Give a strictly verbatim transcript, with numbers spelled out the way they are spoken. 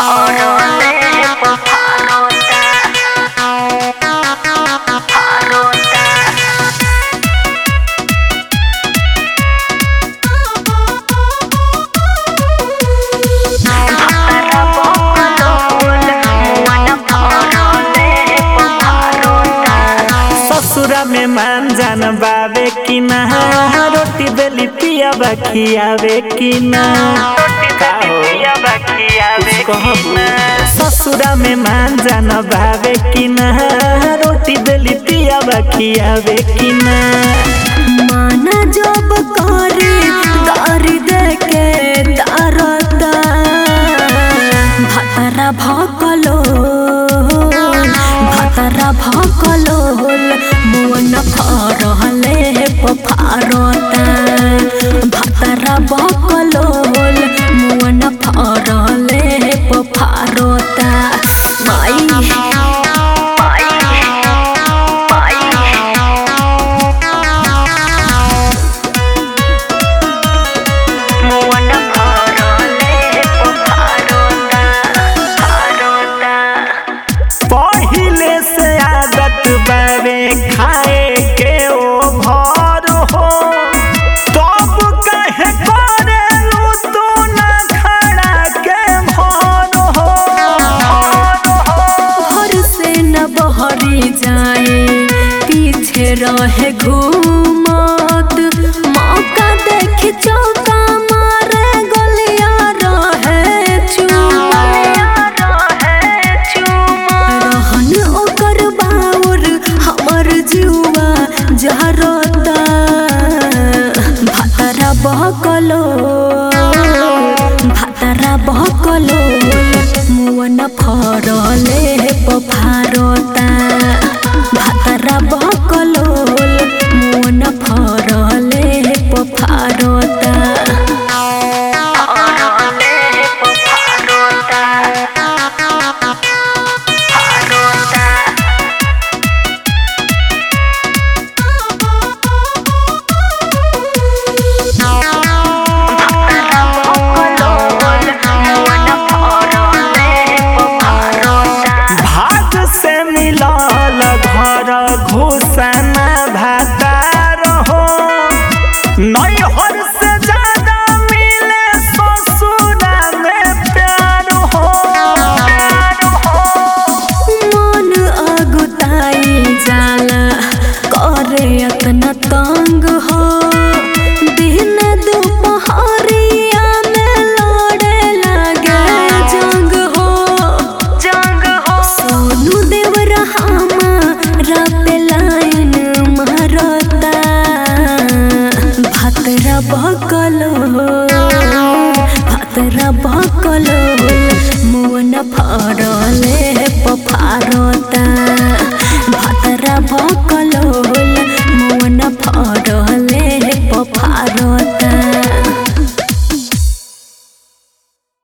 ससुरा में मान जान बावे कि ना रोटी बेली पिया बखियावे कि ना ससुरा में मान जान बावे कि ना रोटी बेली पिया बखियावे कि ना माना जब करे दारी दे के तारता भातरा भकलो भातरा भकलो मुअन फरहले पफारता भातरा भकलो मुअन फरहले पफारता माई खाए के ओ भर हो तब कहे करेलू तू ना खड़ा के भर हो घर से न बहरी जाए पीछे रहे घूमत मौका देख चौका मारे गलिया रहे चुमा रहन ओकर बाउर हमर जुआ जहरता भातरा बहकलो भातरा बहकलो मुअन फरले पफारता भातरा बहकलो मुअन फरले पफारता घुसना भातार हो नैहर से ज्यादा मिले ससुरा में प्यार हो मन अगुताई जाला करे अतना तंग हो दिन दोपहरिया में लड़े लागे जंग हो जंग हो सोनू देवरा पे लाइन मारता भातरा बकलो भातरा बकलो मुअन फरले पफारता।